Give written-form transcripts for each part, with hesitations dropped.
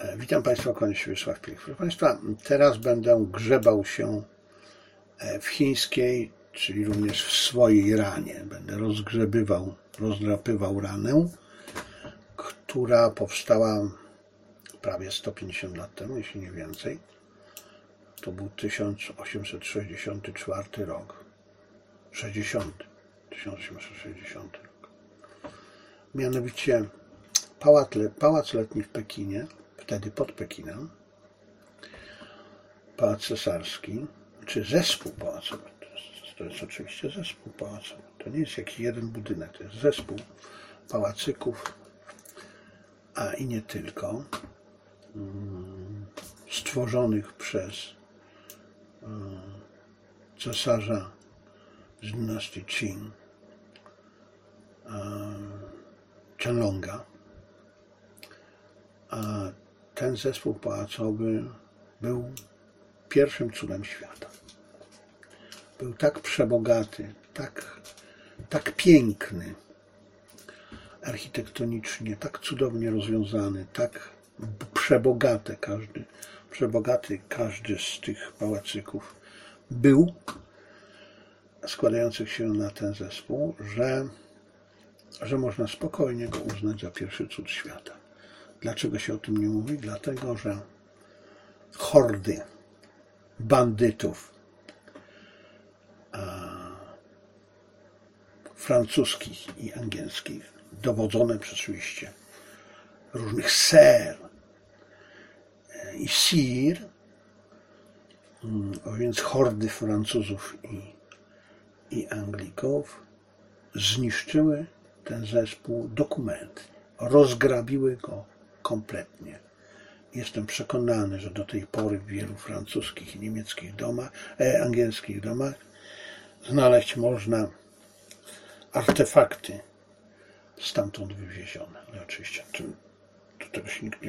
Witam Państwa, kłaniam się Wiesław Piech. Proszę Państwa, teraz będę grzebał się w chińskiej, czyli również w swojej ranie. Będę rozdrapywał ranę, która powstała prawie 150 lat temu, jeśli nie więcej. To był 1864 rok. 1860 rok. Mianowicie Pałac Letni w Pekinie, wtedy pod Pekinem, Pałac Cesarski, czy zespół pałacowy, to jest oczywiście zespół pałacowy, to nie jest jakiś jeden budynek, to jest zespół pałacyków, a i nie tylko, stworzonych przez cesarza z dynastii Qing, Qianlonga. A ten zespół pałacowy był pierwszym cudem świata. Był tak przebogaty, tak piękny, architektonicznie, tak cudownie rozwiązany, tak przebogaty każdy z tych pałacyków był, składających się na ten zespół, że można spokojnie go uznać za pierwszy cud świata. Dlaczego się o tym nie mówi? Dlatego, że hordy bandytów francuskich i angielskich, dowodzone przez oczywiście różnych ser i sir, a więc hordy Francuzów i Anglików, zniszczyły ten zespół dokumenty, rozgrabiły go kompletnie. Jestem przekonany, że do tej pory w wielu francuskich i niemieckich domach, angielskich domach znaleźć można artefakty stamtąd wywiezione. Ale oczywiście do tego się nikt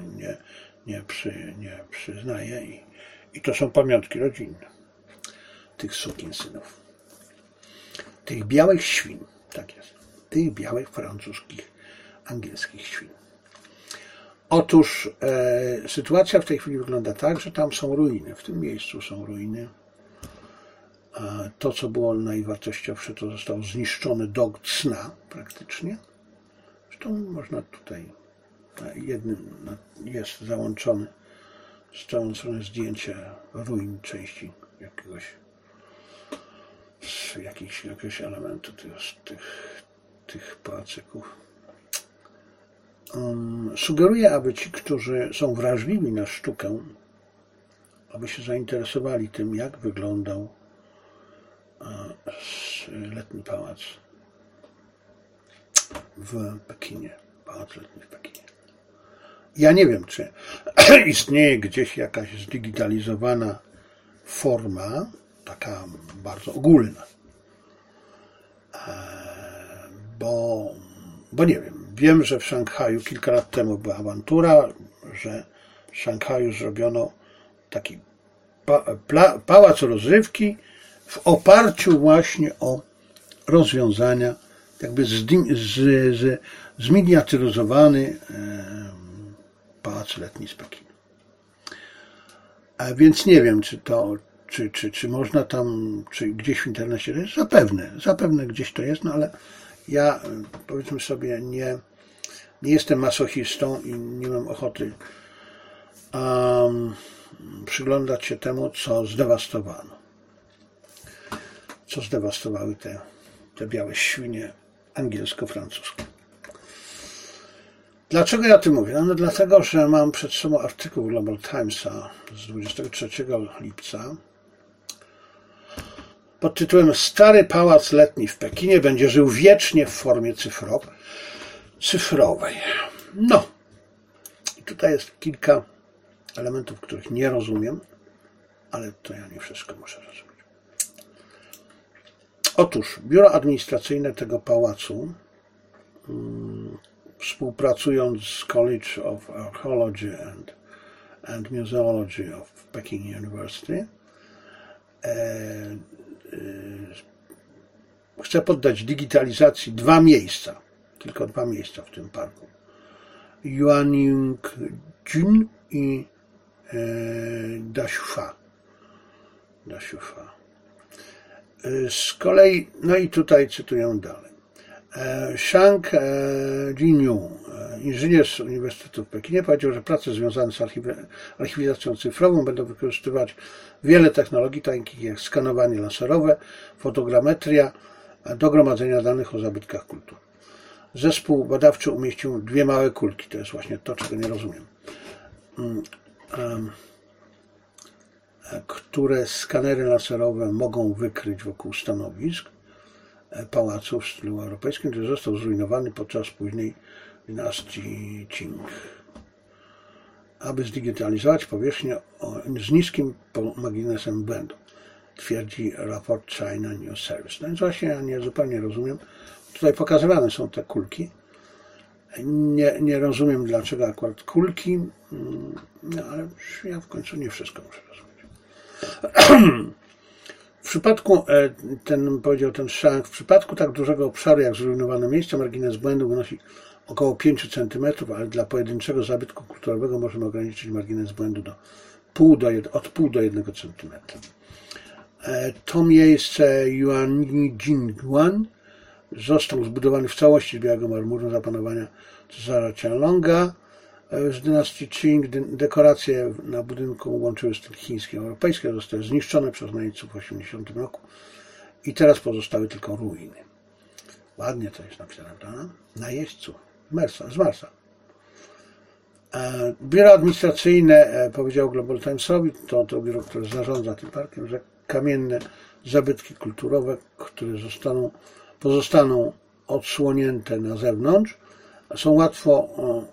nie przyznaje i to są pamiątki rodzinne tych sukinsynów. Tych białych świn, tak jest, tych białych francuskich, angielskich świn. Otóż sytuacja w tej chwili wygląda tak, że tam są ruiny, w tym miejscu są ruiny. To, co było najwartościowsze, to zostało zniszczone do cna praktycznie. Zresztą można tutaj, na jednym jest załączone zdjęcie ruin części jakiegoś elementu tych pałacyków. Sugeruję, aby ci, którzy są wrażliwi na sztukę, aby się zainteresowali tym, jak wyglądał letni pałac w Pekinie. Pałac letni w Pekinie. Ja nie wiem, czy istnieje gdzieś jakaś zdigitalizowana forma, taka bardzo ogólna, bo nie wiem. Wiem, że w Szanghaju kilka lat temu była awantura, że w Szanghaju zrobiono taki pałac rozrywki w oparciu właśnie o rozwiązania, jakby zminiaturyzowany pałac letni z Pekinu. A więc nie wiem, czy można tam, czy gdzieś w internecie to jest, zapewne gdzieś to jest, no ale ja, powiedzmy sobie, nie jestem masochistą i nie mam ochoty przyglądać się temu, co zdewastowano. Co zdewastowały te białe świnie angielsko-francuskie. Dlaczego ja o tym mówię? No dlatego, że mam przed sobą artykuł Global Timesa z 23 lipca pod tytułem Stary pałac letni w Pekinie będzie żył wiecznie w formie cyfrowej. No, i tutaj jest kilka elementów, których nie rozumiem, ale to ja nie wszystko muszę rozumieć. Otóż biuro administracyjne tego pałacu, współpracując z College of Archaeology and Museology of Peking University, chce poddać digitalizacji tylko dwa miejsca w tym parku. Yuan Ying-jun i Da Xiufa. Z kolei, no i tutaj cytuję dalej. Shang Jinyu, inżynier z Uniwersytetu w Pekinie, powiedział, że prace związane z archiwizacją cyfrową będą wykorzystywać wiele technologii, takich jak skanowanie laserowe, fotogrametria, do gromadzenia danych o zabytkach kultury. Zespół badawczy umieścił 2 małe kulki, to jest właśnie to, czego nie rozumiem, które skanery laserowe mogą wykryć wokół stanowisk pałacu w stylu europejskim, który został zrujnowany podczas późnej dynastii Qing, aby zdigitalizować powierzchnię z niskim marginesem błędu, twierdzi raport China News Service. No więc właśnie ja nie zupełnie rozumiem. Tutaj pokazywane są te kulki. Nie rozumiem, dlaczego akurat kulki, no ale ja w końcu nie wszystko muszę rozumieć. W przypadku, powiedział ten Shang, w przypadku tak dużego obszaru jak zrujnowane miejsce, margines błędu wynosi około 5 cm, ale dla pojedynczego zabytku kulturowego możemy ograniczyć margines błędu od pół do 1 cm. To miejsce Yuanyingguan został zbudowany w całości z białego marmuru za panowania cesarza Qianlonga z dynastii Qing. Dekoracje na budynku łączyły styl chiński i europejski, zostały zniszczone przez najeźdźców w 1980 roku i teraz pozostały tylko ruiny. Ładnie to jest napisane, prawda? Najeźdźców z Marsa. Biuro administracyjne powiedziało Global Timesowi, to biuro, które zarządza tym parkiem, że kamienne zabytki kulturowe, które pozostaną odsłonięte na zewnątrz, są łatwo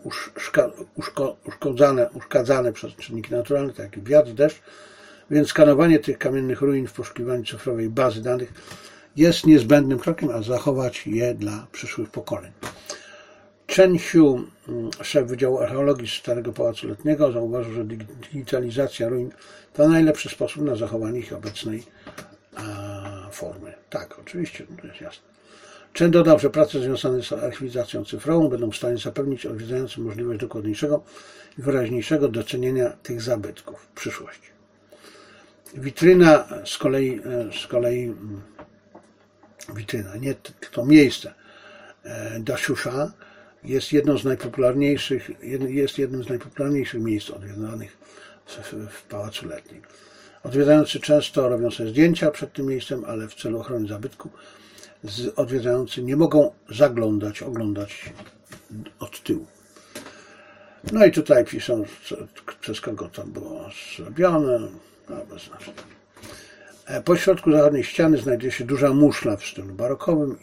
uszkadzane przez czynniki naturalne, takie jak wiatr, deszcz, więc skanowanie tych kamiennych ruin w poszukiwaniu cyfrowej bazy danych jest niezbędnym krokiem, a zachować je dla przyszłych pokoleń. Chen Xiu, szef Wydziału Archeologii Starego Pałacu Letniego, zauważył, że digitalizacja ruin to najlepszy sposób na zachowanie ich obecnej formy. Tak, oczywiście, to jest jasne. Chen dodał, że prace związane z archiwizacją cyfrową będą w stanie zapewnić odwiedzającym możliwość dokładniejszego i wyraźniejszego docenienia tych zabytków w przyszłości. Witryna z kolei witryna, nie to miejsce Da Xiufa jest jednym z najpopularniejszych miejsc odwiedzanych w Pałacu Letnim. Odwiedzający często robią sobie zdjęcia przed tym miejscem, ale w celu ochrony zabytku odwiedzający nie mogą oglądać od tyłu. No i tutaj piszą, przez kogo to było zrobione, bez znaczenia. Po środku zachodniej ściany znajduje się duża muszla w stylu barokowym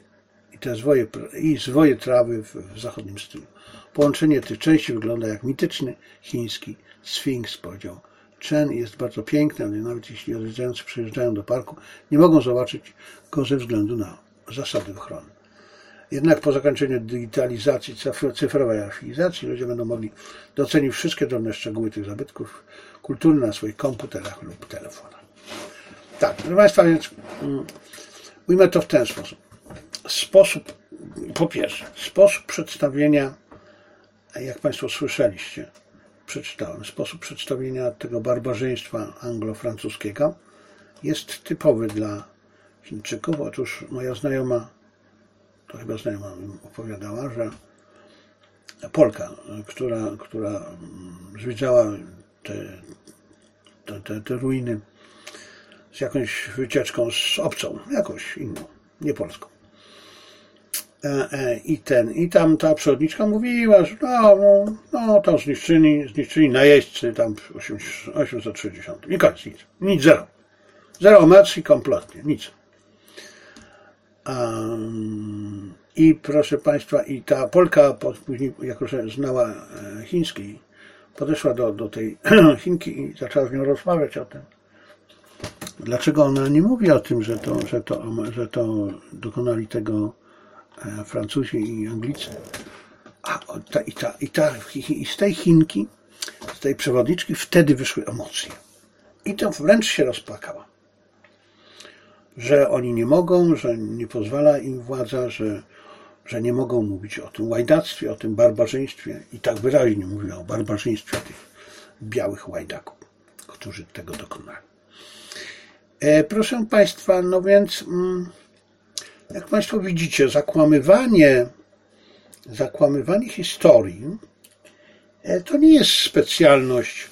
i zwoje trawy w zachodnim stylu. Połączenie tych części wygląda jak mityczny chiński sfinks, powiedział Chen. Jest bardzo piękny, ale nawet jeśli odwiedzający przyjeżdżają do parku, nie mogą zobaczyć go ze względu na zasady ochrony. Jednak po zakończeniu digitalizacji, cyfrowej archiwizacji, ludzie będą mogli docenić wszystkie drobne szczegóły tych zabytków kulturnych na swoich komputerach lub telefonach. Tak, proszę Państwa, więc ujmę to w ten sposób. Po pierwsze, sposób przedstawienia, jak Państwo słyszeliście, przeczytałem, sposób przedstawienia tego barbarzyństwa anglo-francuskiego jest typowy dla Chińczyków. Otóż moja znajoma, to chyba znajoma mi opowiadała, że Polka, która zwiedzała te ruiny z jakąś wycieczką z obcą, jakąś inną, nie polską. I tam ta przewodniczka mówiła, że tam zniszczyli najeźdźcy tam w 860. I koniec, nic, zero. Zero emocji kompletnie, nic. I proszę Państwa, i ta Polka później, jako że znała chiński, podeszła do tej Chinki i zaczęła z nią rozmawiać o tym. Dlaczego ona nie mówi o tym, że to dokonali tego Francuzi i Anglicy? I z tej Chinki, z tej przewodniczki wtedy wyszły emocje. I to wręcz się rozpłakała. Że oni nie mogą, że nie pozwala im władza, że nie mogą mówić o tym łajdactwie, o tym barbarzyństwie i tak wyraźnie mówiła o barbarzyństwie tych białych łajdaków, którzy tego dokonali. Proszę Państwa, no więc jak Państwo widzicie, zakłamywanie historii to nie jest specjalność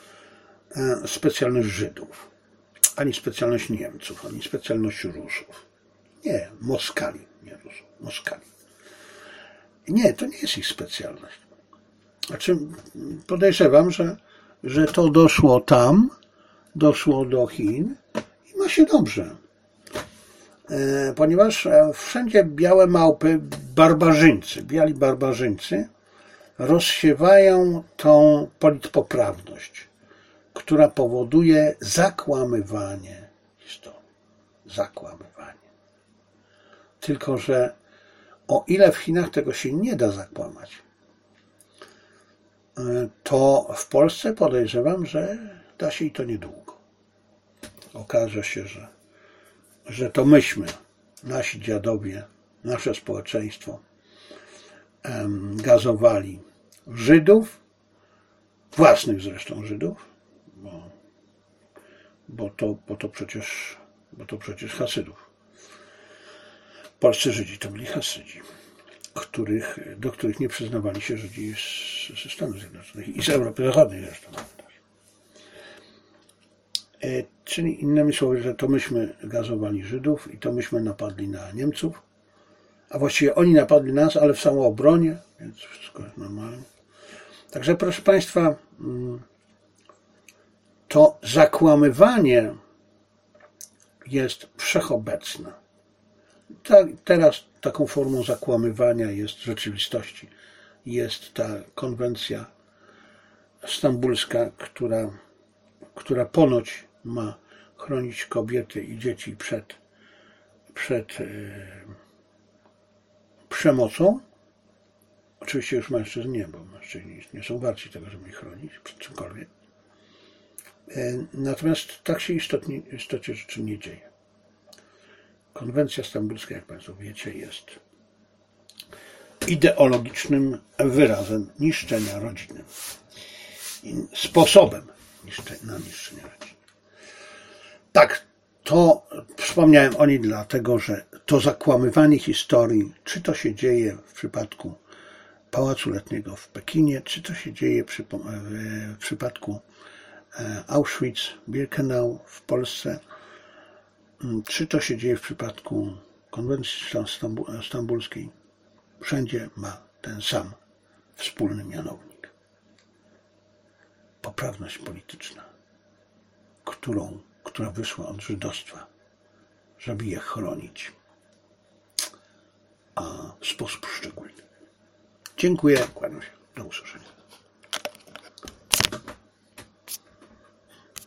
Żydów, ani specjalność Niemców, ani specjalność Rusów. Nie, Moskali, nie Rusów, Moskali. Nie, to nie jest ich specjalność. Znaczy, podejrzewam, że to doszło do Chin i ma się dobrze. Ponieważ wszędzie białe małpy, biali barbarzyńcy rozsiewają tą politpoprawność, która powoduje zakłamywanie historii. Zakłamywanie. Tylko że o ile w Chinach tego się nie da zakłamać, to w Polsce podejrzewam, że da się i to niedługo. Okaże się, że to myśmy, nasi dziadowie, nasze społeczeństwo gazowali Żydów, własnych zresztą Żydów, bo to przecież Hasydów. Polscy Żydzi to byli Hasydzi, do których nie przyznawali się Żydzi ze Stanów Zjednoczonych i z Europy Zachodniej zresztą. Czyli innymi słowy, że to myśmy gazowali Żydów i to myśmy napadli na Niemców, a właściwie oni napadli nas, ale w samoobronie, więc wszystko jest normalne. Także proszę Państwa, to zakłamywanie jest wszechobecne. Teraz taką formą zakłamywania jest w rzeczywistości. Jest ta konwencja stambulska, która ponoć ma chronić kobiety i dzieci przed przemocą. Oczywiście już mężczyzn nie, bo mężczyźni nie są warci tego, żeby ich chronić przed czymkolwiek. Natomiast tak się w istocie rzeczy nie dzieje. Konwencja stambulska, jak Państwo wiecie, jest ideologicznym wyrazem niszczenia rodziny. Sposobem na niszczenie rodziny. Tak, to wspomniałem o niej dlatego, że to zakłamywanie historii, czy to się dzieje w przypadku Pałacu Letniego w Pekinie, czy to się dzieje w przypadku Auschwitz-Birkenau w Polsce, czy to się dzieje w przypadku konwencji stambulskiej, wszędzie ma ten sam wspólny mianownik. Poprawność polityczna, która wyszła od żydostwa, żeby je chronić, a w sposób szczególny. Dziękuję, kłaniam się.